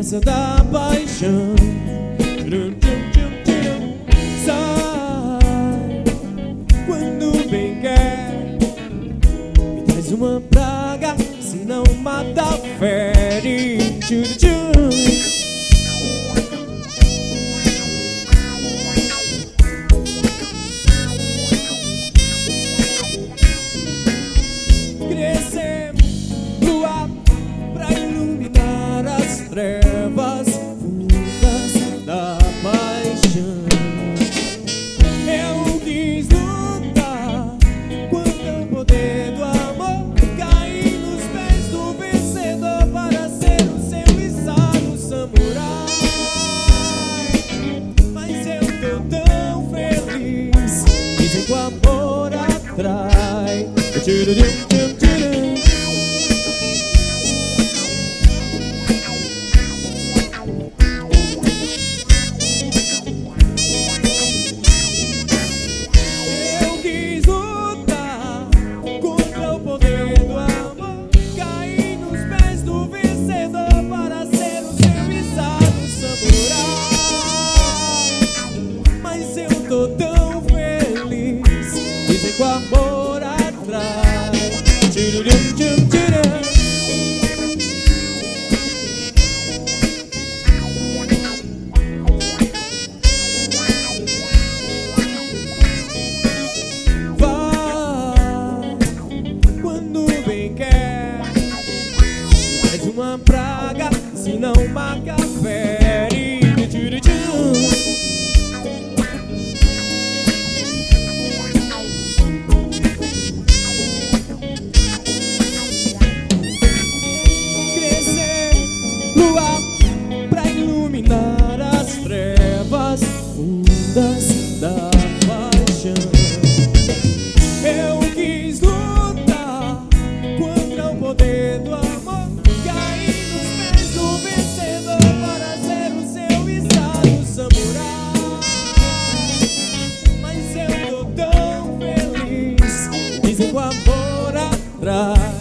força da paixão. Sai quando bem quer, me traz uma praga, se não mata, fere. Crescer, lua pra iluminar as trevas fundas da paixão. Eu quis lutar contra o poder do amor, cair nos pés do vencedor para ser o seu içado samurai. Mas eu tô tão feliz, dizem que o amor atrai. Eu quis lutar contra o poder do amor, cair nos pés do vencedor para ser o seu içado samurai. Mas eu tô tão feliz, dizem que o amor atrai. Vai quando bem quer, traz uma praga, se não marca, fere. Iluminar as trevas fundas da paixão. Eu quis lutar contra o poder do amor, cair nos pés do vencedor para ser o seu içado samurai. Mas eu tô tão feliz, dizem que o amor atrai.